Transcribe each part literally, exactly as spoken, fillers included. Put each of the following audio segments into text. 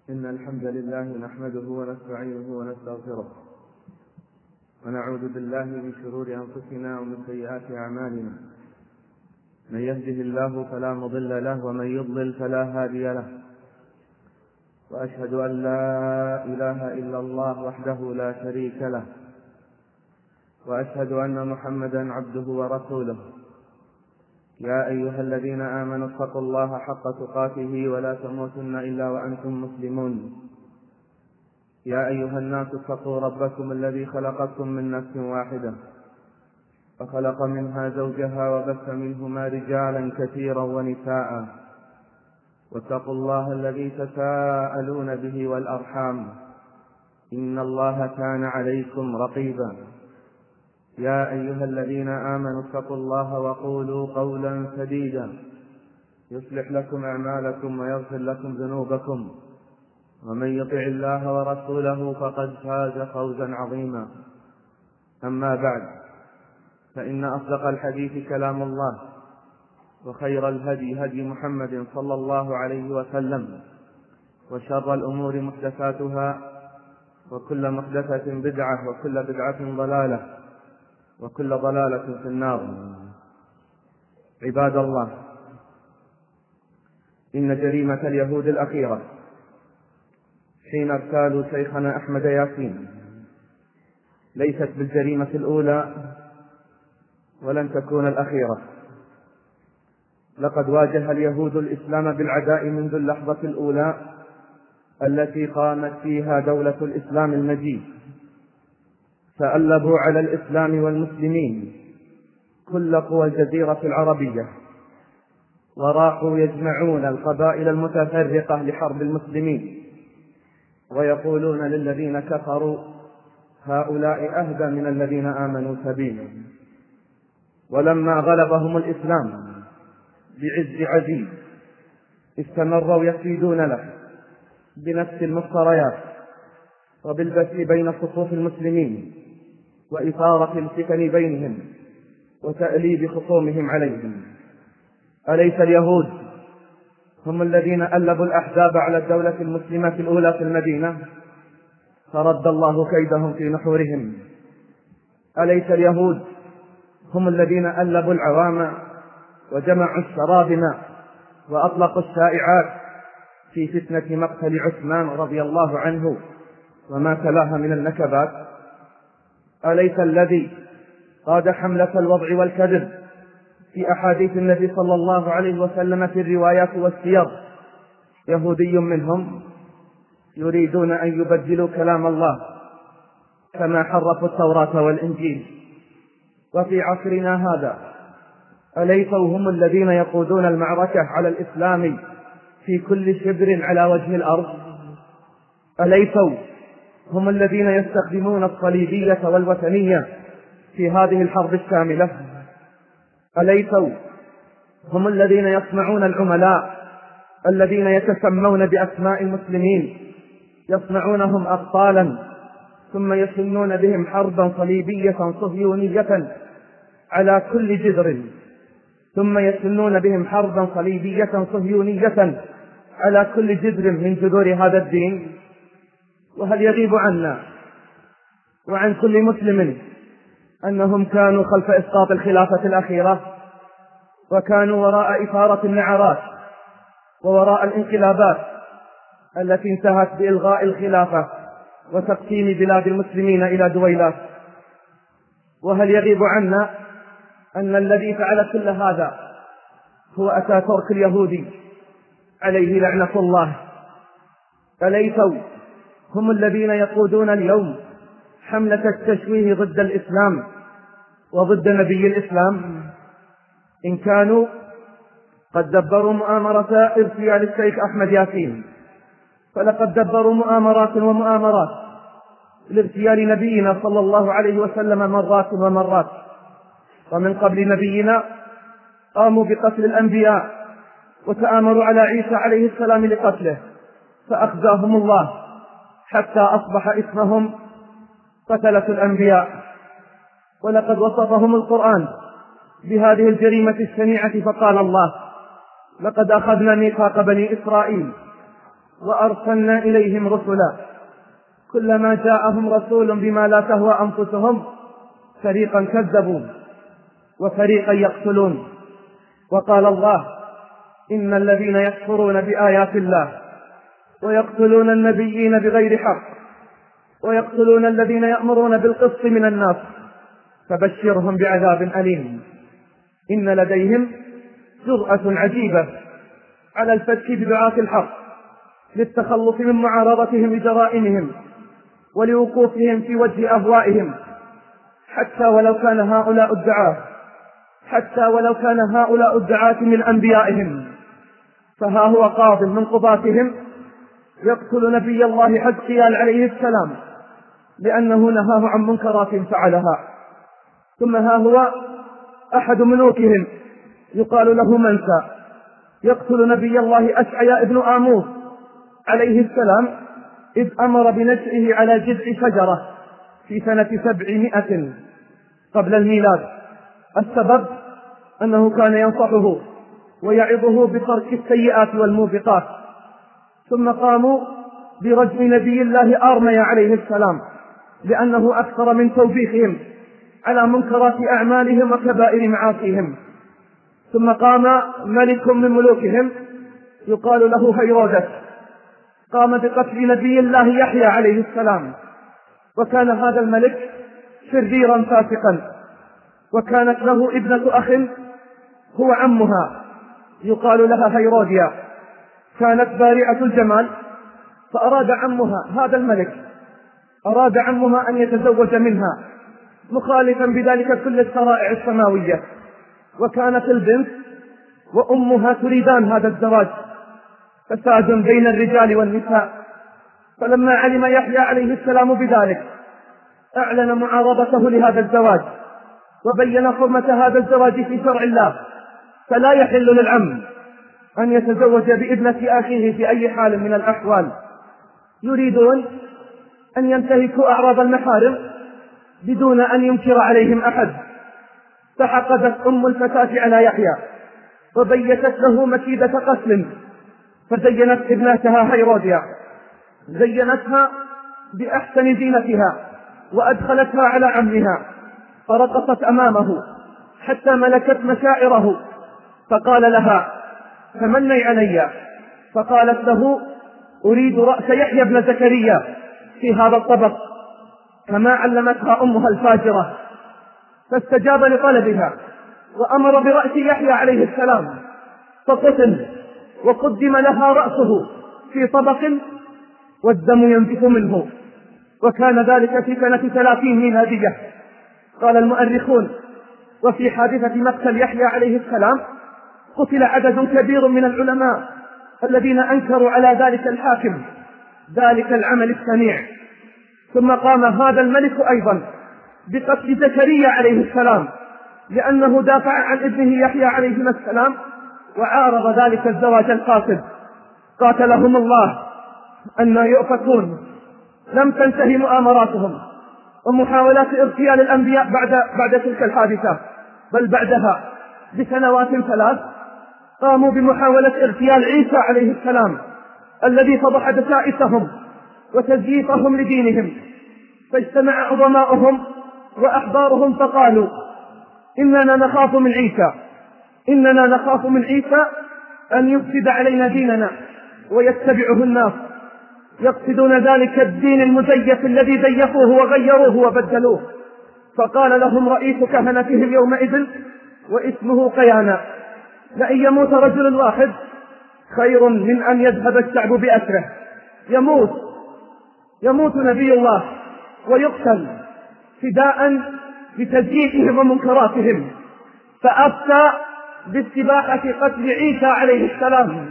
إن الحمد لله نحمده ونستعينه ونستغفره ونعوذ بالله من شرور أنفسنا ومن سيئات أعمالنا. من يهده الله فلا مضل له ومن يضلل فلا هادي له، وأشهد أن لا إله إلا الله وحده لا شريك له، وأشهد أن محمدا عبده ورسوله. يا أيها الذين آمنوا اتقوا الله حق تقاته ولا تموتن إلا وأنتم مسلمون. يا أيها الناس اتقوا ربكم الذي خلقكم من نفس واحدة وخلق منها زوجها وبث منهما رجالا كثيرا ونساء، واتقوا الله الذي تساءلون به والأرحام إن الله كان عليكم رقيبا. يا أيها الذين آمنوا اتقوا الله وقولوا قولا سديدا يصلح لكم أعمالكم ويغفر لكم ذنوبكم، ومن يطع الله ورسوله فقد فاز فوزا عظيما. أما بعد، فإن أصدق الحديث كلام الله، وخير الهدي هدي محمد صلى الله عليه وسلم، وشر الأمور محدثاتها، وكل محدثة بدعة، وكل بدعة ضلالة، وكل ضلالة في النار. عباد الله، إن جريمة اليهود الأخيرة حين ارسالوا شيخنا أحمد ياسين ليست بالجريمة الأولى ولن تكون الأخيرة. لقد واجه اليهود الإسلام بالعداء منذ اللحظة الأولى التي قامت فيها دولة الإسلام المجيد. تألبوا على الإسلام والمسلمين كل قوى الجزيرة العربية، وراحوا يجمعون القبائل المتفرقة لحرب المسلمين، ويقولون للذين كفروا هؤلاء أهدى من الذين آمنوا سبيلا. ولما غلبهم الإسلام بعز عزيز استمروا يكيدون له بنفس المفتريات وبالبث بين صفوف المسلمين وإثارة الفتن بينهم وتأليب خصومهم عليهم. أليس اليهود هم الذين ألبوا الأحزاب على الدولة المسلمة الأولى في المدينة فرد الله كيدهم في نحورهم؟ أليس اليهود هم الذين ألبوا العوام وجمعوا الشرابنا وأطلقوا الشائعات في فتنة مقتل عثمان رضي الله عنه وما تلاها من النكبات؟ أليس الذي قاد حملة الوضع والكذب في أحاديث النبي صلى الله عليه وسلم في الروايات والسير يهودي منهم؟ يريدون أن يبدلوا كلام الله كما حرفوا التوراة والإنجيل. وفي عصرنا هذا أليسوا هم الذين يقودون المعركة على الإسلام في كل شبر على وجه الأرض؟ أليسوا هم الذين يستخدمون الصليبية والوثنية في هذه الحرب الشاملة؟ أليسوا هم الذين يصنعون العملاء الذين يتسمون بأسماء المسلمين، يصنعونهم أبطالا ثم يشنون بهم حربا صليبية صهيونية على كل جذر، ثم يشنون بهم حربا صليبية صهيونية على كل جذر من جذور هذا الدين؟ وهل يغيب عنا وعن كل مسلم أنهم كانوا خلف إسقاط الخلافة الأخيرة، وكانوا وراء إثارة النعرات ووراء الانقلابات التي انتهت بإلغاء الخلافة وتقسيم بلاد المسلمين إلى دويلات؟ وهل يغيب عنا أن الذي فعل كل هذا هو أتاتورك اليهودي عليه لعنة الله؟ أليسوا هم الذين يقودون اليوم حملة التشويه ضد الإسلام وضد نبي الإسلام؟ إن كانوا قد دبروا مؤامرة ارتيال الشيخ أحمد ياسين، فلقد دبروا مؤامرات ومؤامرات لارتيال نبينا صلى الله عليه وسلم مرات ومرات. ومن قبل نبينا قاموا بقتل الأنبياء وتآمروا على عيسى عليه السلام لقتله، فأخزاهم الله حتى أصبح اسمهم قتلة الأنبياء. ولقد وصفهم القرآن بهذه الجريمة الشنيعة، فقال الله: لقد أخذنا ميثاق بني إسرائيل وأرسلنا إليهم رسلا كلما جاءهم رسول بما لا تهوى أنفسهم فريقا كذبوا وفريقا يقتلون. وقال الله: إن الذين يكفرون بآيات الله ويقتلون النبيين بغير حق ويقتلون الذين يأمرون بالقسط من الناس فبشرهم بعذاب أليم. إن لديهم جرأة عجيبة على الفتك بدعاة الحق للتخلص من معارضتهم لجرائمهم ولوقوفهم في وجه أهوائهم، حتى ولو كان هؤلاء الدعاة حتى ولو كان هؤلاء الدعاة من أنبيائهم. فها هو قاض من قضاتهم يقتل نبي الله حزقيال عليه السلام لأنه نهاه عن منكرات فعلها. ثم ها هو أحد ملوكهم يقال له منسى يقتل نبي الله أشعياء ابن آموس عليه السلام إذ أمر بنشئه على جذع شجرة في سنة سبعمائة قبل الميلاد. السبب أنه كان ينصحه ويعظه بترك السيئات والموبقات. ثم قاموا برجم نبي الله آرميا عليه السلام لأنه أكثر من توبيخهم على منكرات أعمالهم وكبائر معاصيهم. ثم قام ملك من ملوكهم يقال له هيرودس قام بقتل نبي الله يحيى عليه السلام، وكان هذا الملك شريرا فاسقا، وكانت له ابنة أخ هو عمها يقال لها هيروديا، كانت بارعة الجمال، فأراد عمها هذا الملك أراد عمها أن يتزوج منها مخالفا بذلك كل الشرائع السماوية، وكانت البنت وأمها تريدان هذا الزواج، فساد بين الرجال والنساء. فلما علم يحيى عليه السلام بذلك أعلن معارضته لهذا الزواج وبين حرمة هذا الزواج في شرع الله، فلا يحل للعم أن يتزوج بابنة أخيه في أي حال من الأحوال. يريدون أن ينتهكوا أعراض المحارم بدون أن ينكر عليهم أحد. فحقدت أم الفتاة على يحيى وبيتت له مكيدة قتل، فزينت ابنتها هيروديا، زينتها بأحسن زينتها وأدخلتها على عمها فرقصت أمامه حتى ملكت مشاعره، فقال لها: تمني علي. فقالت له: أريد رأس يحيى بن زكريا في هذا الطبق، كما علمتها أمها الفاجرة. فاستجاب لطلبها وأمر برأس يحيى عليه السلام فقتل، وقدم لها رأسه في طبق والدم ينزف منه. وكان ذلك في سنة ثلاثين ميلادية. قال المؤرخون: وفي حادثة مقتل يحيى عليه السلام قتل عدد كبير من العلماء الذين أنكروا على ذلك الحاكم ذلك العمل الشنيع. ثم قام هذا الملك أيضا بقتل زكريا عليه السلام لأنه دافع عن ابنه يحيى عليه السلام وعارض ذلك الزواج الفاسد. قاتلهم الله أن يؤفكون. لم تنتهي مؤامراتهم ومحاولات اغتيال الأنبياء بعد بعد تلك الحادثة، بل بعدها بسنوات ثلاث قاموا بمحاولة اغتيال عيسى عليه السلام الذي فضح دسائسهم وتزييفهم لدينهم. فاجتمع عظماؤهم وأحبارهم فقالوا: إننا نخاف من عيسى إننا نخاف من عيسى أن يفسد علينا ديننا ويتبعه الناس، يقصدون ذلك الدين المزيف الذي زيفوه وغيروه وبدلوه. فقال لهم رئيس كهنتهم يومئذ واسمه قيانا: لأن يموت رجل واحد خير من أن يذهب الشعب بأسره. يموت يموت نبي الله ويقتل فداء بتزييفهم ومنكراتهم. فأفتى باستباحة قتل عيسى عليه السلام،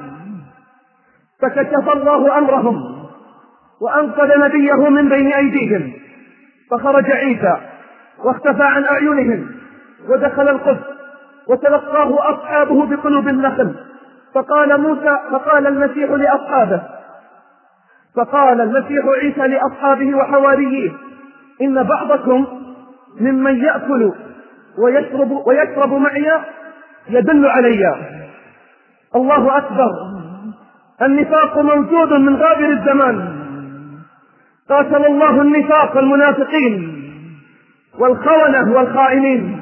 فكشف الله أمرهم وأنقذ نبيه من بين أيديهم. فخرج عيسى واختفى عن أعينهم ودخل القدس وتلقاه أصحابه بقلوب النخل. فقال موسى فقال المسيح لأصحابه فقال المسيح عيسى لأصحابه وحواريه: إن بعضكم ممن يأكل ويشرب, ويشرب معي يدل علي. الله أكبر. النفاق موجود من غابر الزمان. قاتل الله النفاق المنافقين والخونة والخائنين،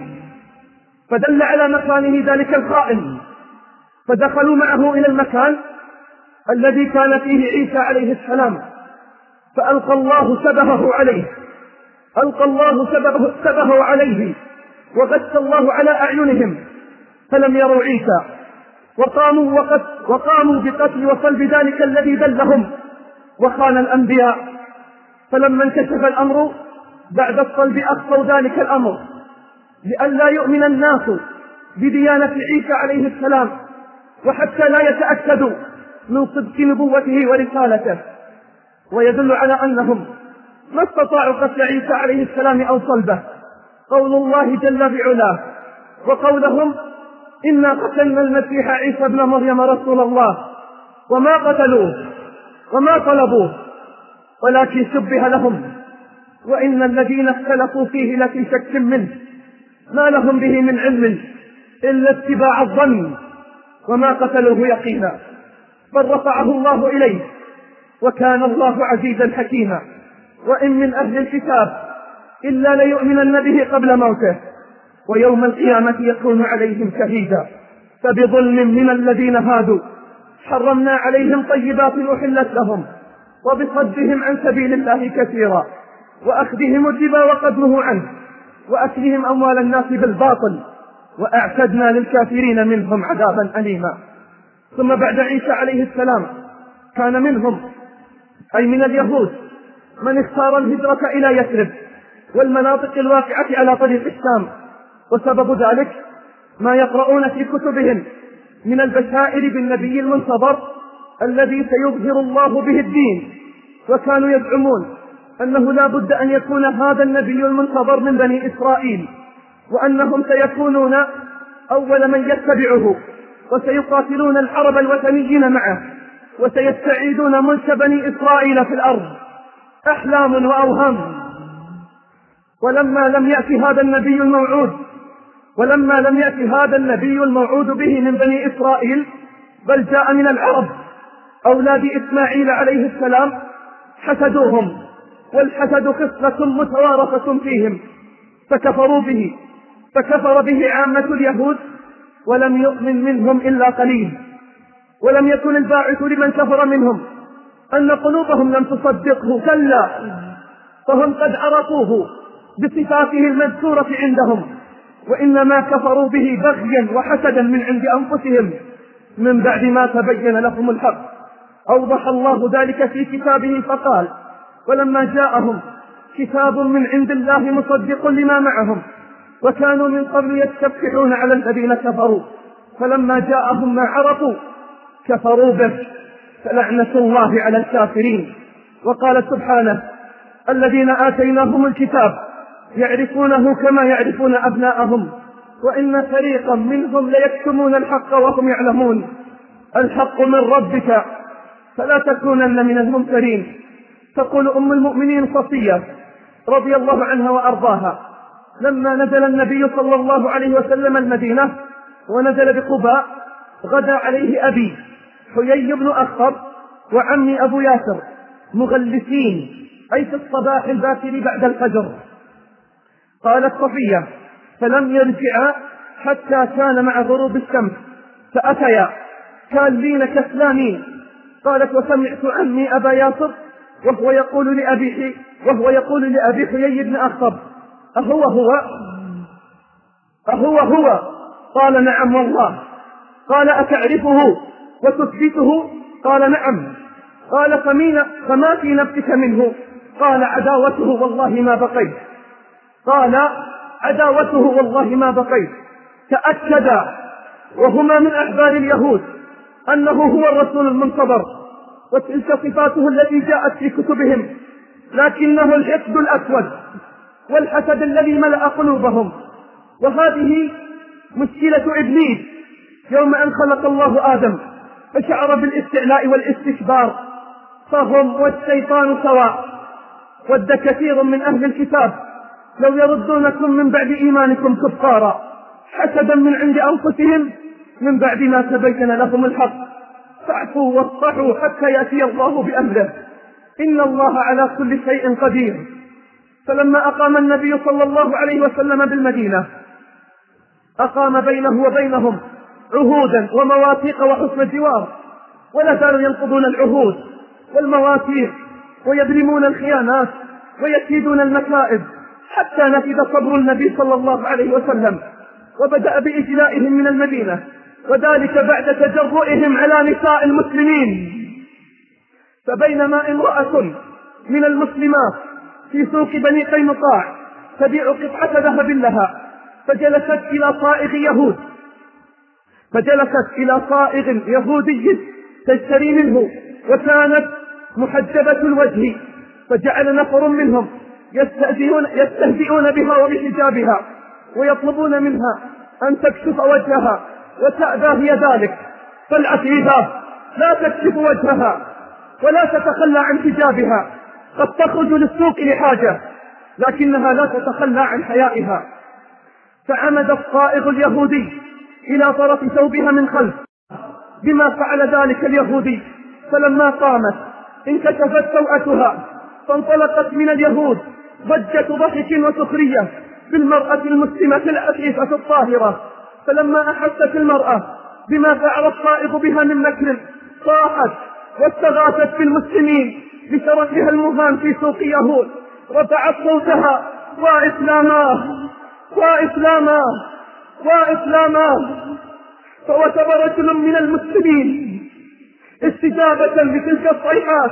فدل على مكانه ذلك الخائن، فدخلوا معه إلى المكان الذي كان فيه عيسى عليه السلام، فألقى الله سبهه عليه ألقى الله سبهه, سبهه عليه وغش الله على أعينهم فلم يروا عيسى، وقاموا, وقت وقاموا بقتل وصلب ذلك الذي دلهم وخان الأنبياء. فلما انكشف الأمر بعد الصلب أخفوا ذلك الأمر لئلا يؤمن الناس بديانة عيسى عليه السلام، وحتى لا يتأكدوا من صدق نبوته ورسالته. ويدل على أنهم ما استطاعوا قتل عيسى عليه السلام أو صلبه قول الله جل بعلاه، وقولهم إنا قتلنا المسيح عيسى ابن مريم رسول الله وما قتلوه وما طلبوه ولكن شبه لهم، وإن الذين اختلفوا فيه لفي شك منه ما لهم به من علم إلا اتباع الظن وما قتلوه يقينا، بل رفعه الله إليه وكان الله عزيزا حكيما. وإن من أهل الكتاب إلا ليؤمنن به قبل موته ويوم القيامة يكون عليهم شهيدا. فبظلم من الذين هادوا حرمنا عليهم طيبات أحلت لهم وبصدهم عن سبيل الله كثيرا وأخذهم الربا وقد نهوا عنه وأكلهم أموال الناس بالباطل وأعتدنا للكافرين منهم عذابا أليما. ثم بعد عيسى عليه السلام كان منهم أي من اليهود من اختار الهجرة إلى يثرب والمناطق الواقعة على طريق الشام، وسبب ذلك ما يقرؤون في كتبهم من البشائر بالنبي المنتظر الذي سيظهر الله به الدين، وكانوا يزعمون أنه لا بد أن يكون هذا النبي المنتظر من بني إسرائيل، وأنهم سيكونون أول من يتبعه وسيقاتلون العرب الوثنيين معه وسيستعيدون ملك بني إسرائيل في الأرض. أحلام وأوهام. ولما لم يأتي هذا النبي الموعود ولما لم يأتي هذا النبي الموعود به من بني إسرائيل بل جاء من العرب أولاد إسماعيل عليه السلام حسدوهم، والحسد خصلة متوارثة فيهم فكفروا به فكفر به عامة اليهود ولم يؤمن منهم إلا قليل. ولم يكن الباعث لمن كفر منهم أن قلوبهم لم تصدقه، كلا، فهم قد عرفوه بصفاته المذكورة عندهم، وإنما كفروا به بغيا وحسدا من عند أنفسهم من بعد ما تبين لهم الحق. أوضح الله ذلك في كتابه فقال ولما جاءهم كتاب من عند الله مصدق لما معهم وكانوا من قبل يستفتحون على الذين كفروا فلما جاءهم ما عرفوا كفروا به فلعنة الله على الكافرين. وقال سبحانه الذين آتيناهم الكتاب يعرفونه كما يعرفون أبناءهم وإن فريقا منهم ليكتمون الحق وهم يعلمون. الحق من ربك فلا تكونن من الممترين. تقول أم المؤمنين صفية رضي الله عنها وأرضاها لما نزل النبي صلى الله عليه وسلم المدينة ونزل بقباء غدا عليه أبي حيي بن أخطب وعمي أبو ياسر مغلسين أي في الصباح الباكر بعد الفجر. قالت صفية فلم يرجعا حتى كان مع غروب الشمس فأتيا كالين كسلانين. قالت وسمعت عمي أبا ياسر وهو يقول لأبي وهو يقول لأبي حيي بن أخطب أهو هو أهو هو قال نعم والله. قال أتعرفه وتثبته؟ قال نعم. قال فما في نفسك منه؟ قال عداوته والله ما بقيت. قال عداوته والله ما بقيت. تأكدا وهما من أحبار اليهود أنه هو الرسول المنتظر وتلك صفاته التي جاءت في كتبهم، لكنه الحقد الأسود والحسد الذي ملأ قلوبهم. وهذه مشكلة إبليس يوم أن خلق الله آدم فشعر بالاستعلاء والاستكبار، فهم والشيطان سواء. ود كثير من أهل الكتاب لو يردونكم من بعد إيمانكم كفارا حسدا من عند أنفسهم من بعد ما تبين لهم الحق. فاعفوا واصفحوا حتى يأتي الله بأمره، إن الله على كل شيء قدير. فلما أقام النبي صلى الله عليه وسلم بالمدينة أقام بينه وبينهم عهودا ومواثيق وحسن الجوار، ولا زالوا ينقضون العهود والمواثيق ويبرمون الخيانات ويكيدون المكائد، حتى نفذ صبر النبي صلى الله عليه وسلم وبدأ بإجلائهم من المدينة، وذلك بعد تجرؤهم على نساء المسلمين. فبينما امرأة من المسلمات في سوق بني قينقاع تبيع قطعة ذهب لها، فجلست إلى صائغ يهود فجلست إلى صائغ يهودي تشتري منه، وكانت محجبة الوجه، فجعل نفر منهم يستهزئون, يستهزئون بها وبحجابها ويطلبون منها أن تكشف وجهها، وتأبى هي ذلك. فالعفيفة لا تكشف وجهها ولا تتخلى عن حجابها، قد تخرج للسوق لحاجة لكنها لا تتخلى عن حيائها. فعمد الصائغ اليهودي إلى طرف ثوبها من خلف بما فعل ذلك اليهودي، فلما قامت انكشفت سوءتها، فانطلقت من اليهود ضجة ضحك وسخرية بالمرأة المسلمة العفيفة الطاهرة. فلما أحست المرأة بما فعل الصائغ بها من مكر صاحت واستغاثت بالمسلمين بشرفها المهان في سوق يهود، رفعت صوتها: وإسلاما وإسلاما وإسلاما. فوثب رجل من المسلمين استجابة لتلك الصيحات،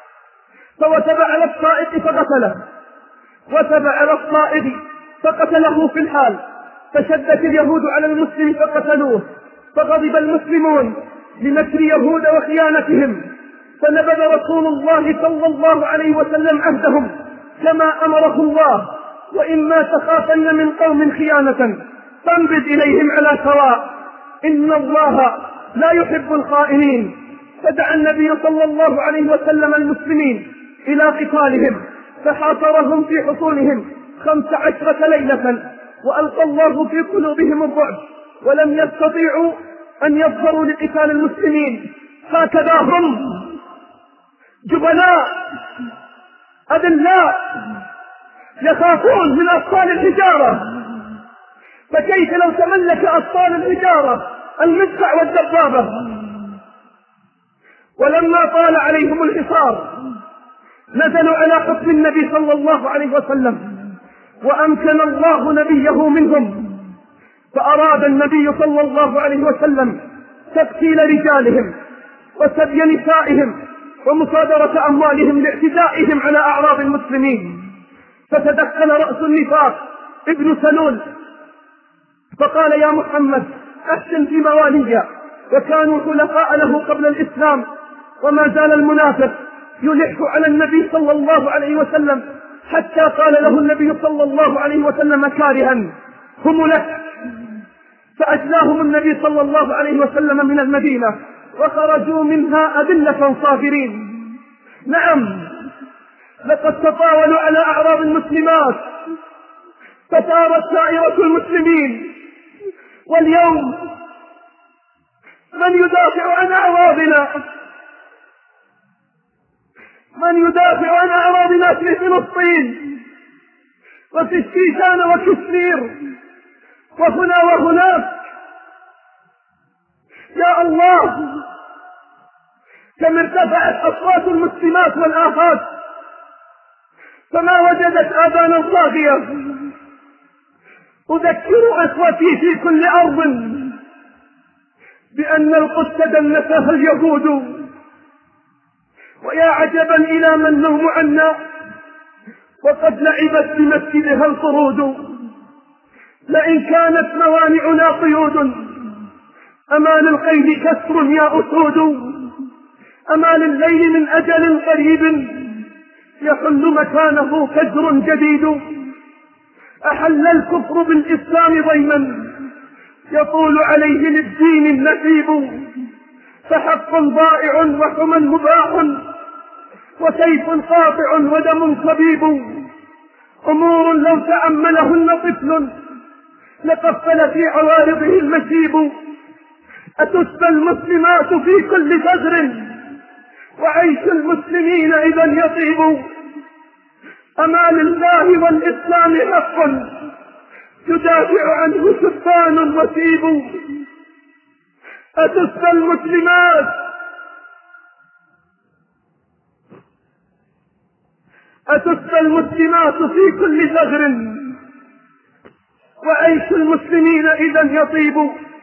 فوثب على الصائغ فقتله، وثب على الصائغ فقتله في الحال. فشدت اليهود على المسلم فقتلوه، فغضب المسلمون لمكر يهود وخيانتهم، فنبذ رسول الله صلى الله عليه وسلم عهدهم كما أمره الله: وإما تخافن من قوم خيانة فانبذ إليهم على سواء، إن الله لا يحب الخائنين. فدعا النبي صلى الله عليه وسلم المسلمين إلى قتالهم، فحاصرهم في حصونهم خمس عشرة ليلة، وألقى الله في قلوبهم الرعب، ولم يستطيعوا أن يظهروا لقتال المسلمين. هكذا هم جبناء أذلاء يخافون من أطفال الحجارة، فكيف لو تملك أطفال الحجارة المدفع والدبابة؟ ولما طال عليهم الحصار نزلوا على حكم النبي صلى الله عليه وسلم، وأمكن الله نبيه منهم، فأراد النبي صلى الله عليه وسلم تقتيل رجالهم وسبي نسائهم ومصادرة أموالهم لاعتدائهم على أعراض المسلمين. فتدخل رأس النفاق ابن سلول فقال: يا محمد أحسن في موالي، وكانوا خلفاء له قبل الإسلام، وما زال المنافق يلح على النبي صلى الله عليه وسلم، حتى قال له النبي صلى الله عليه وسلم كارها: هم لك. فأجلاهم النبي صلى الله عليه وسلم من المدينة، وخرجوا منها أذلة صاغرين. نعم، لقد تطاولوا على أعراض المسلمات، فثارت دائرة المسلمين، واليوم من يدافع عن أعراضنا؟ من يدافع عن أعراضنا في فلسطين وفي الشيشان وكشمير وهنا وهناك؟ يا الله، كم ارتفعت أصوات المسلمات والآفات، فما وجدت آذانا صاغية. أذكر إخوتي في كل أرض بأن القدس دنسها اليهود، ويا عجبا إلى من نوم عنا، وقد لعبت بمسجدها القرود. لئن كانت موانعنا قيود، أما للقيد كسر يا أسود، أما للليل من أجل قريب يحل مكانه فجر جديد. أحل الكفر بالإسلام ضيما يطول عليه للدين النسيب، فحق ضائع وحمى مباح وسيف قاطع ودم صبيب، أمور لو تأملهن طفل لقفل في عوارضه المشيب. أتسبى المسلمات في كل ثغر وعيش المسلمين إذا يطيب. أما لله والإسلام حق يدافع عنه شبان وسيب. أتسبى المسلمات أتسبى المسلمات في كل ثغر وعيش المسلمين إذا يطيب.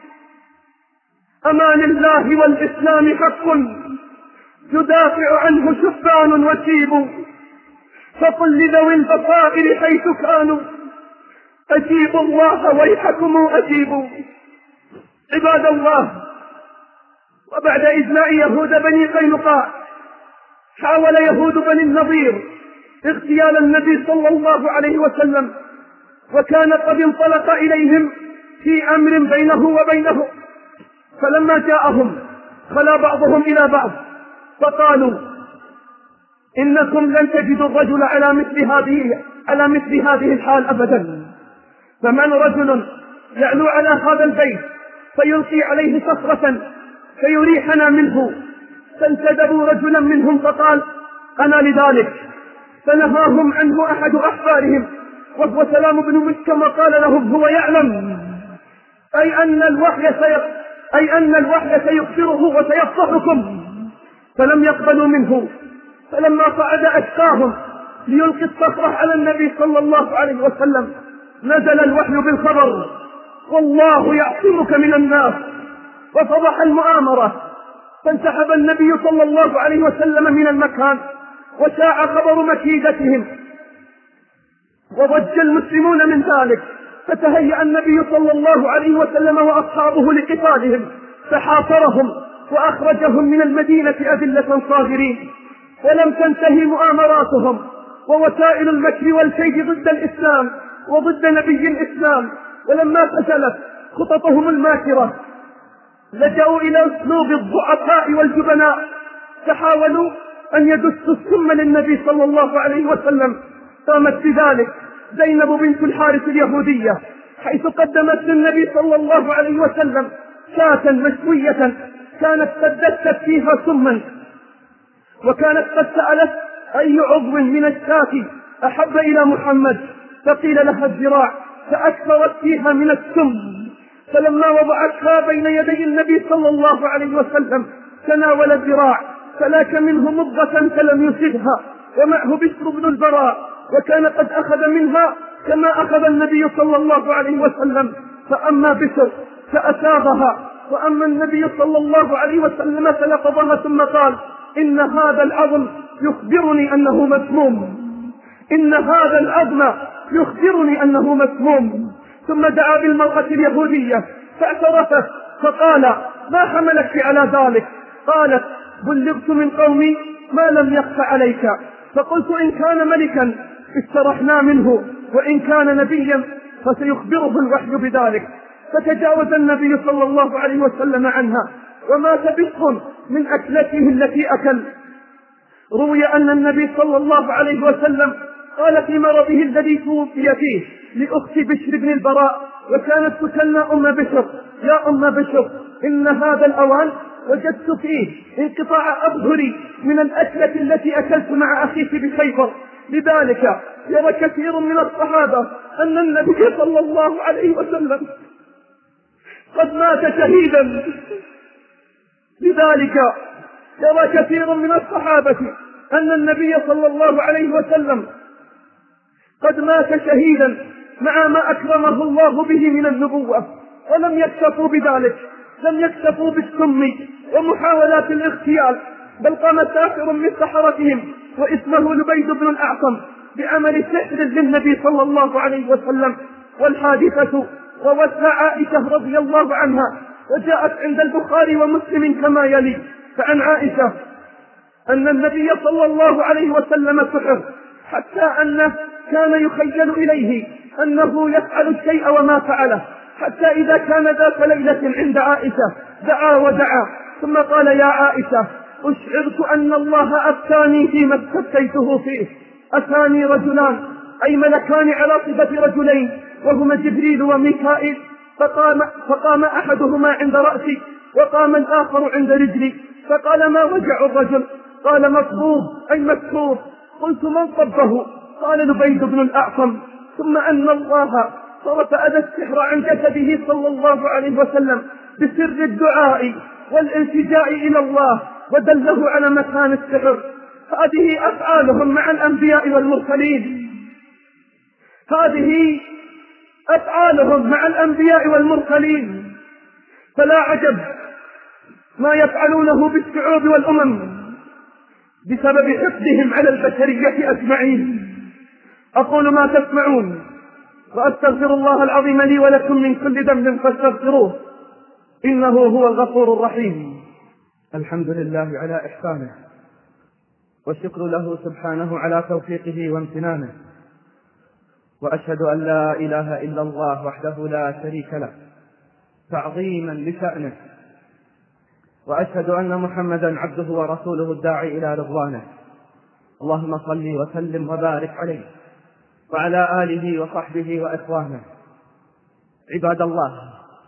أما لله والإسلام حق يدافع عنه شبان وسيب. فقل لذوي البصائر حيث كانوا أجيبوا الله ويحكم أجيبوا. عباد الله، وبعد إجلاء يهود بني قينقاع حاول يهود بني النضير اغتيال النبي صلى الله عليه وسلم، وكان قد انطلق إليهم في أمر بينه وبينه. فلما جاءهم خلا بعضهم إلى بعض فقالوا إنكم لن تجدوا الرجل على مثل هذه على مثل هذه الحال أبدا. فمن رجل يعلو على هذا البيت فيلقي عليه صخرة فيريحنا منه. فانتدبوا رجلا منهم فقال أنا لذلك، فنهاهم عنه أحد أحبارهم وهو سلام بن مشكم وقال لهم هو يعلم أي أن الوحي سيق أي أن الوحي سيخبره وسيفضحكم. فلم يقبلوا منه. فلما صعد أشقاهم ليلقي الصخرة على النبي صلى الله عليه وسلم نزل الوحي بالخبر والله يعصمك من الناس، وفضح المؤامرة. فانسحب النبي صلى الله عليه وسلم من المكان وشاع خبر مكيدتهم وضج المسلمون من ذلك. فتهيأ النبي صلى الله عليه وسلم وأصحابه لقتالهم فحاصرهم وأخرجهم من المدينة أذلة صاغرين. ولم تنتهي مؤامراتهم ووسائل المكر والكيد ضد الإسلام وضد نبي الإسلام. ولما فشلت خططهم الماكرة لجأوا إلى أسلوب الضعفاء والجبناء، فحاولوا أن يدسوا السم للنبي صلى الله عليه وسلم. قامت بذلك زينب بنت الحارث اليهودية، حيث قدمت للنبي صلى الله عليه وسلم شاة مشوية كانت قد دست فيها سما، وكانت قد سألت أي عضو من الشاة أحب إلى محمد، فقيل لها الذراع، فأكثرت فيها من السم. فلما وضعتها بين يدي النبي صلى الله عليه وسلم تناول الذراع فلاك منه مضغة فلم يصبها، ومعه بشر بن البراء، وكان قد أخذ منها كما أخذ النبي صلى الله عليه وسلم. فأما بشر فأساغها، وأما النبي صلى الله عليه وسلم فلقضها ثم قال إن هذا العظم يخبرني أنه مسموم إن هذا العظم يخبرني أنه مسموم. ثم دعا بالمرأة اليهودية فاعترفت فقال ما حملك على ذلك؟ قالت بلغت من قومي ما لم يخف عليك، فقلت إن كان ملكا استرحنا منه وإن كان نبيا فسيخبره الوحي بذلك. فتجاوز النبي صلى الله عليه وسلم عنها ومات بشر من أكلته التي أكل. روي أن النبي صلى الله عليه وسلم قال في مرضه الذي توفي فيه لأخت بشر بن البراء وكانت تكنى أم بشر يا أم بشر إن هذا الأوان وجدت فيه انقطاع أظهري من الأكلة التي أكلت مع أخيك بخيبر، لذلك يرى كثير من الصحابة أن النبي صلى الله عليه وسلم قد مات شهيدا لذلك يرى كثير من الصحابة أن النبي صلى الله عليه وسلم قد مات شهيدا مع ما أكرمه الله به من النبوة. ولم يكتفوا بذلك، لم يكتفوا بالسم ومحاولات الاغتيال، بل قام ساحر من سحرتهم واسمه لبيد بن الأعصم بعمل سحر للنبي صلى الله عليه وسلم. والحادثة روتها عائشة رضي الله عنها وجاءت عند البخاري ومسلم كما يلي. فعن عائشة أن النبي صلى الله عليه وسلم سحر حتى أنه كان يخيل إليه أنه يفعل الشيء وما فعله، حتى إذا كان ذات ليلة عند عائشة دعا ودعا ثم قال يا عائشة أشعرت أن الله أفتاني فيما استفتيته فيه. أتاني رجلان أي ملكان على صفة رجلين وهما جبريل وميكائيل، فقام, فقام أحدهما عند رأسي وقام الآخر عند رجلي فقال: ما وجع الرجل؟ قال: مصبوب أي مسحور. قلت: من صبه؟ قال: لبيد بن الأعصم. ثم أن الله صرف أذى السحر عن جسده صلى الله عليه وسلم بسر الدعاء والالتجاء إلى الله ودله على مكان السحر. هذه أفعالهم مع الأنبياء والمرسلين، هذه أفعالهم مع الأنبياء والمرسلين، فلا عجب ما يفعلونه بالشعوب والأمم بسبب حقدهم على البشرية أجمعين. أقول ما تسمعون وأستغفر الله العظيم لي ولكم من كل ذنب فاستغفروه إنه هو الغفور الرحيم. الحمد لله على إحسانه، والشكر له سبحانه على توفيقه وامتنانه، وأشهد أن لا إله إلا الله وحده لا شريك له تعظيما لشأنه، وأشهد أن محمدا عبده ورسوله الداعي إلى رضوانه. اللهم صل وسلم وبارك عليه وعلى آله وصحبه وإخوانه. عباد الله،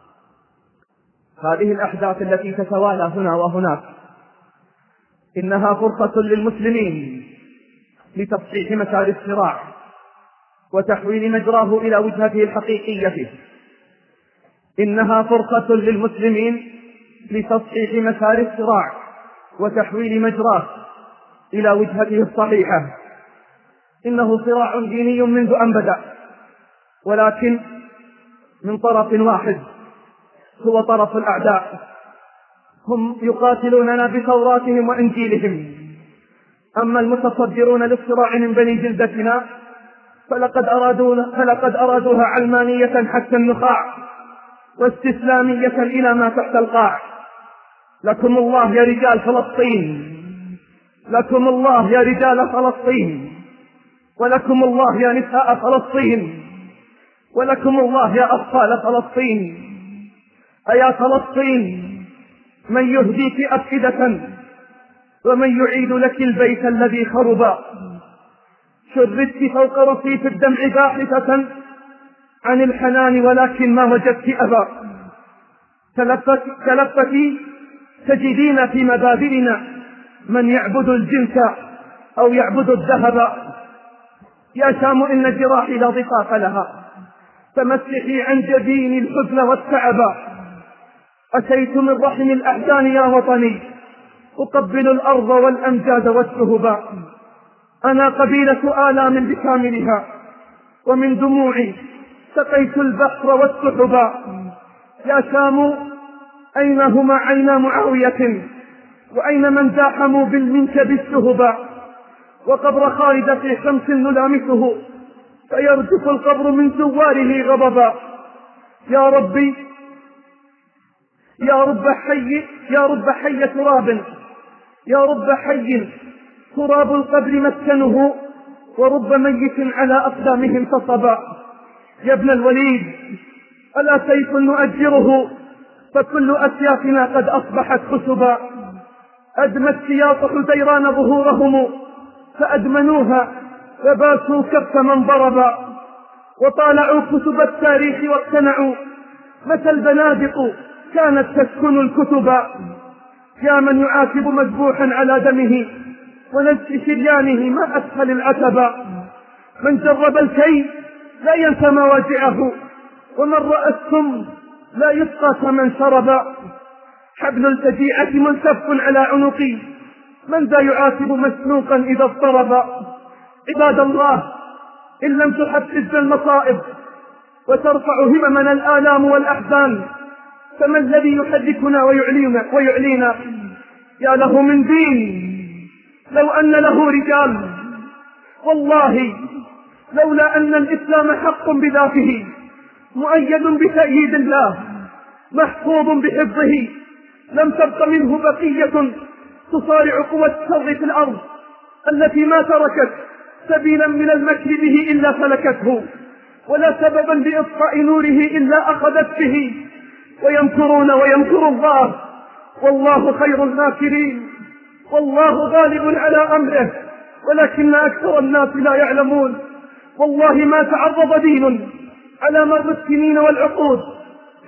هذه الأحداث التي تتوالى هنا وهناك إنها فرصة للمسلمين لتصحيح مسار الصراع وتحويل مجراه إلى وجهته الحقيقية. إنها فرصة للمسلمين لتصحيح مسار الصراع وتحويل مجراه إلى وجهته الصحيحة. إنه صراع ديني منذ أن بدأ، ولكن من طرف واحد هو طرف الأعداء. هم يقاتلوننا بتوراتهم وإنجيلهم، أما المتصدرون للصراع من بني جلدتنا فلقد أرادوها, فلقد أرادوها علمانية حتى النخاع واستسلامية إلى ما تحت القاع. لكم الله يا رجال فلسطين، لكم الله يا رجال فلسطين، ولكم الله يا نساء فلسطين، ولكم الله يا أطفال فلسطين. أيا فلسطين، من يهديك أفئدة ومن يعيد لك البيت الذي خرب. شردت فوق رصيف الدمع باحثة عن الحنان ولكن ما وجدت أبا. تلفت تجدين في مبادئنا من يعبد الجنس أو يعبد الذهب. يا شام إن جراحي لا ضفاف لها، فمسحي عن جبين الحزن والتعب. أتيت من رحم الأحزان يا وطني أقبل الأرض والأمجاد والشهبا. أنا قبيلة آلام بكاملها، ومن دموعي سقيت البحر والسحبا. يا شام أين هما عينا معاوية، وأين من زاحموا بالمنكب الشهبا. وقبر خالد في شمس نلامسه فيرجف القبر من زواره غضبا. يا ربي يا رب حي يا رب حي تراب، يا رب حي تراب القبر مسكنه، ورب ميت على أقدامهم تصبا. يا ابن الوليد، ألا سيف نؤجره، فكل أسيافنا قد أصبحت خشبا. أدمت سياط حزيران ظهورهم فأدمنوها وباسوا كف من ضربا. وطالعوا كتب التاريخ واقتنعوا متى البنادق كانت تسكن الكتبا. يا من يعاتب مذبوحا على دمه ونزع شريانه ما أسهل العتبا. من جرب الكي لا ينسى مواجعه، ومن رأى السم لا يسقى كمن شربا. حبل الفجيعة ملتف على عنقي، من ذا يعاتب مسلوقا إذا اضطربا. عباد الله، إن لم تحفزنا المصائب وترفع هممنا الآلام والأحزان فما الذي يحركنا ويعلينا, ويعلينا؟ يا له من دين لو أن له رجال، والله لولا أن الإسلام حق بذاته مؤيد بتأييد الله محفوظ بحفظه لم تبق منه بقية تصارع قوى الشر في الأرض التي ما تركت سبيلا من المكر به إلا سلكته، ولا سببا لإطفاء نوره إلا أخذت به. ويمكرون ويمكر الله والله خير الماكرين. والله غالب على أمره ولكن أكثر الناس لا يعلمون. والله ما تعرض دين على مر السنين والعقود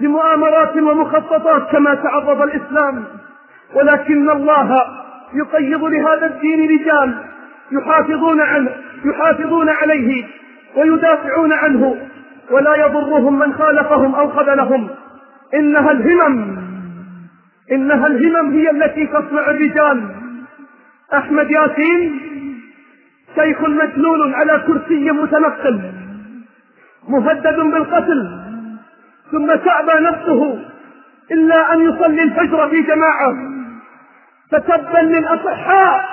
لمؤامرات ومخططات كما تعرض الإسلام، ولكن الله يقيض لهذا الدين رجال يحافظون عنه يحافظون عليه ويدافعون عنه، ولا يضرهم من خالفهم أو خذلهم. إنها الهمم إنها الهمم هي التي تصنع الرجال. أحمد ياسين شيخ مجنون على كرسي متنقل مهدد بالقتل، ثم تعبى نفسه إلا أن يصلي الفجر في جماعة. فتبا للأصحاء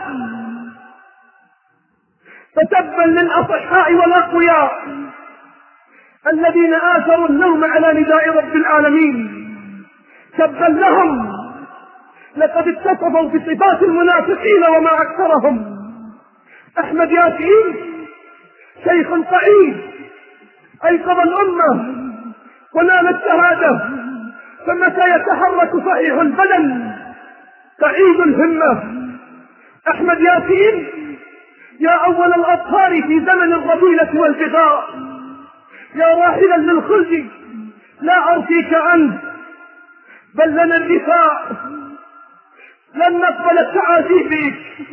فتبا للأصحاء والأقوياء الذين آثروا النوم على نداء رب العالمين. تبا لهم، لقد اتصفوا بصفات المنافقين وما أكثرهم. أحمد ياسين شيخ قعيد أيقظ الأمة ونال الشهادة، فمتى يتحرك صحيح البدن قعيد الهمة. أحمد ياسين يا أول الأطهار في زمن الرذيلة والبغاء، يا راحلا للخلد لا أرثيك عنه بل لنا الدفاع. لن نقبل التعازي فيك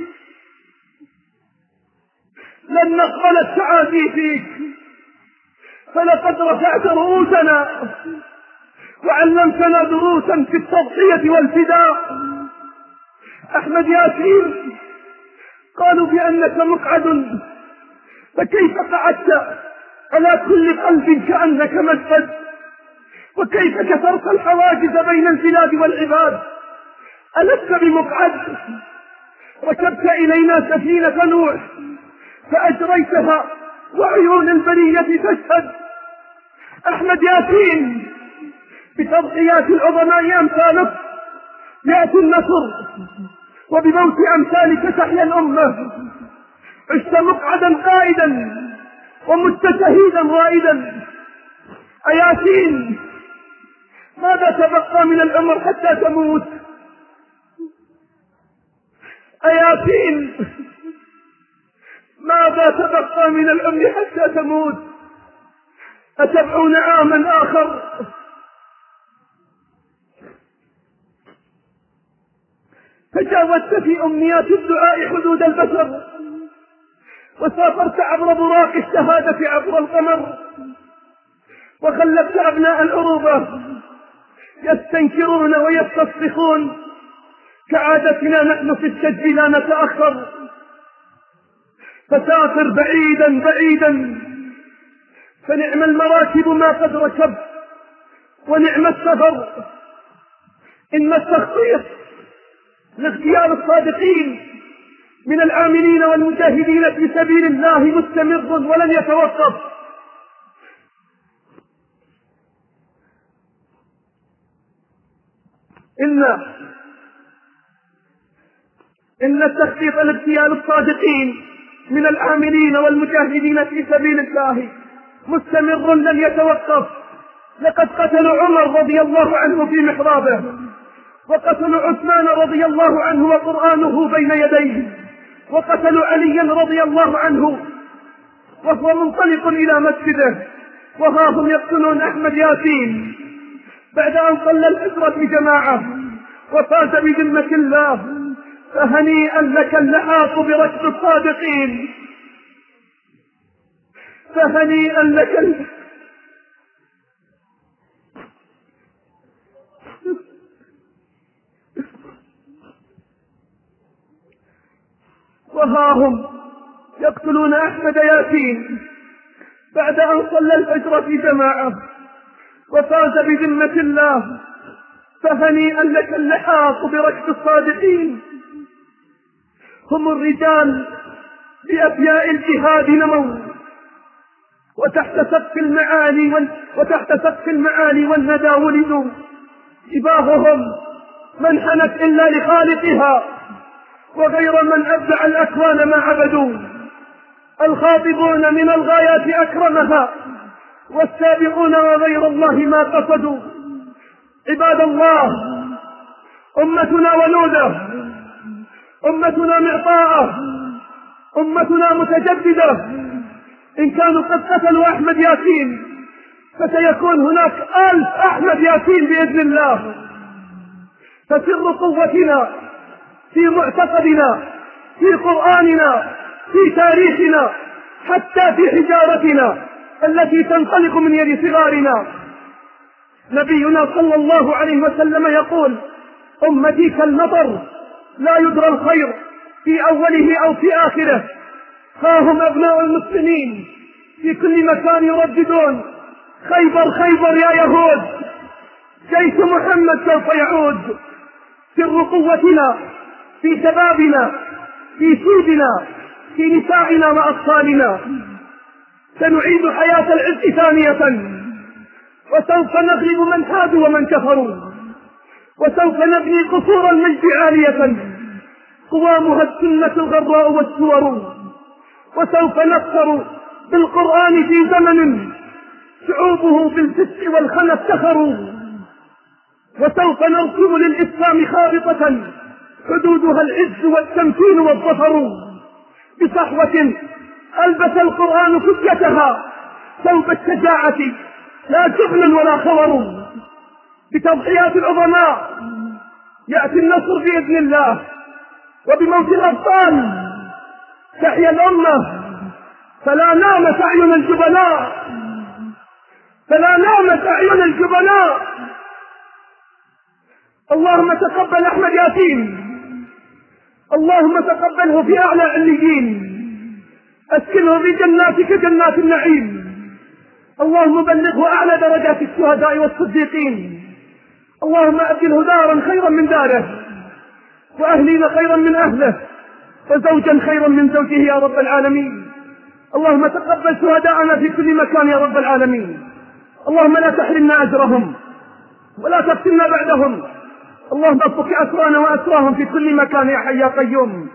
لن نقبل التعازي فيك فلقد رفعت رؤوسنا وعلمتنا دروسا في التضحية والفداء. أحمد ياسين قالوا بأنك مقعد، فكيف قعدت على كل قلب كأنك مسجد؟ وكيف كسرت الحواجز بين البلاد والعباد؟ ألست بمقعد؟ ركبت إلينا سفينة نوح فأجريتها وعيون البرية تشهد. أحمد ياسين بتضحيات العظماء أمثالك يأتي النصر، وبموت أمثالك تحيا الأمة. عشت مقعدا قائدا ومت شهيدا رائدا. أياسين ماذا تبقى من العمر حتى تموت؟ أياسين ماذا تبقى من العمر حتى تموت؟ أسبعون عاما آخر تجاوزت في أمنيات الدعاء حدود البشر، وسافرت عبر براق الشهادة عبر القمر، وخلفت أبناء العروبة يستنكرون ويستصرخون. كعادتنا نحن في الشج لا نتأخر، فسافر بعيدا بعيدا، فنعم المراكب ما قد ركبت ونعم السفر. إن التخطيط لاختيار الصادقين من العاملين والمجاهدين في سبيل الله مستمر ولن يتوقف. إن إن التخطيط لاغتيال الصادقين من العاملين والمجاهدين في سبيل الله مستمر لن يتوقف. لقد قتلوا عمر رضي الله عنه في محرابه، وقتلوا عثمان رضي الله عنه وقرآنه بين يديه، وقتلوا عليا رضي الله عنه وهو منطلق إلى مسجده، وها هم يقتلون أحمد ياسين بعد أن صلى الفجر في جماعة وفاز بذمة الله. فهنيئا لك اللحاق بركب الصادقين، فهنيئا لك ال... وها هم يقتلون أحمد ياسين بعد أن صلى الفجر في جماعة وفاز بذمة الله. فهنيئا لك اللحاق بركب الصادقين. هم الرجال بأبياء الجهاد نموا، وتحت سقف المعالي وال... وتحت سقف المعالي والندى ولدوا. جباههم ما انحنت إلا لخالقها، وغير من أبدع الأكوان ما عبدوا. الخاطبون من الغايات أكرمها، والسابقون وغير الله ما قصدوا. عباد الله، أمتنا ولودة، أمتنا معطاءة، أمتنا متجددة. إن كانوا قد قتلوا أحمد ياسين فسيكون هناك ألف أحمد ياسين بإذن الله. فسر قوتنا في معتقدنا، في قرآننا، في تاريخنا، حتى في حجارتنا التي تنطلق من يد صغارنا. نبينا صلى الله عليه وسلم يقول: أمتي كالمطر لا يدرى الخير في أوله أو في آخره. ها هم أبناء المسلمين في كل مكان يرددون: خيبر خيبر يا يهود، جيش محمد سوف يعود. سر قوتنا في شبابنا، في سيدنا، في نسائنا وأطفالنا. سنعيد حياة العز ثانية، وسوف نغلب من حادوا ومن كفروا، وسوف نبني قصور المجد عالية قوامها السنة الغراء والسور، وسوف نفخر بالقرآن في زمن شعوبه بالفسق والخنا افتخروا، وسوف نرسم للإسلام خارطة حدودها العز والتمكين والظفر. بصحوة ألبس القرآن كتلتها ثوب الشجاعة لا جبن ولا خور. بتضحيات العظماء يأتي النصر بإذن الله، وبموت الأبطال تحيا الأمة. فلا نامت أعين الجبناء، فلا نامت أعين الجبناء. اللهم تقبل أحمد ياسين، اللهم تقبله في أعلى عليين، أسكنه في جناتك جنات النعيم. اللهم بلغه أعلى درجات الشهداء والصديقين. اللهم أبدله دارا خيرا من داره، وأهلين خيرا من أهله، وزوجا خيرا من زوجه يا رب العالمين. اللهم تقبل شهداءنا في كل مكان يا رب العالمين. اللهم لا تحرمنا أجرهم ولا تفتنا بعدهم. اللهم افك أسرانا وأسراهم في كل مكان يا حي يا قيوم.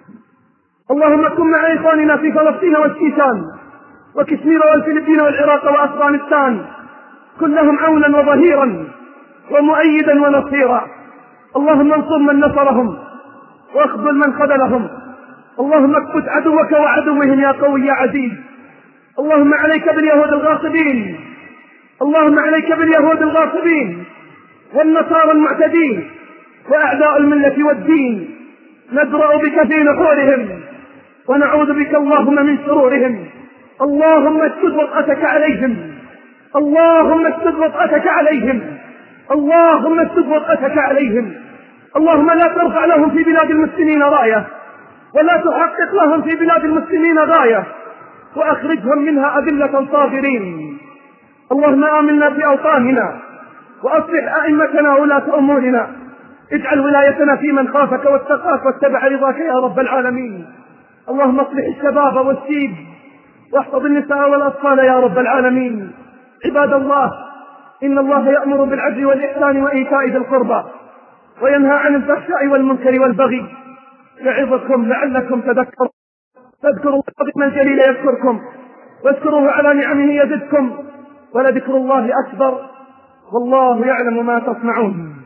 اللهم كن مع إخواننا في فلسطين والشيشان وكشمير والفلبين والعراق وأفغانستان، كن لهم عونا وظهيرا ومؤيدا ونصيرا. اللهم انصر من نصرهم واخذل من خذلهم. اللهم اكبت عدوك وعدوهم يا قوي يا عزيز. اللهم عليك باليهود الغاصبين، اللهم عليك باليهود الغاصبين والنصارى المعتدين وأعداء الملة والدين. ندرأ بك في نحورهم ونعوذ بك اللهم من شرورهم. اللهم اسكت وطأتك عليهم، اللهم اسكت وطأتك عليهم، اللهم اسكت وطأتك عليهم. اللهم لا ترفع لهم في بلاد المسلمين راية، ولا تحقق لهم في بلاد المسلمين غاية، وأخرجهم منها أذلة صاغرين. اللهم آمنا في أوطاننا، وأصلح أئمتنا وولاة أمورنا. اجعل ولايتنا في من خافك واتقاك واتبع رضاك يا رب العالمين. اللهم اصلح الشباب والشيب، واحفظ النساء والأطفال يا رب العالمين. عباد الله، إن الله يأمر بالعدل والإحسان وإيتاء ذي القربى، وينهى عن الفحشاء والمنكر والبغي. يعظكم لعلكم تذكرون. فاذكروا الله العظيم الجليل يذكركم، واذكروه على نعمه يزدكم، ولذكر الله أكبر، والله يعلم ما تصنعون.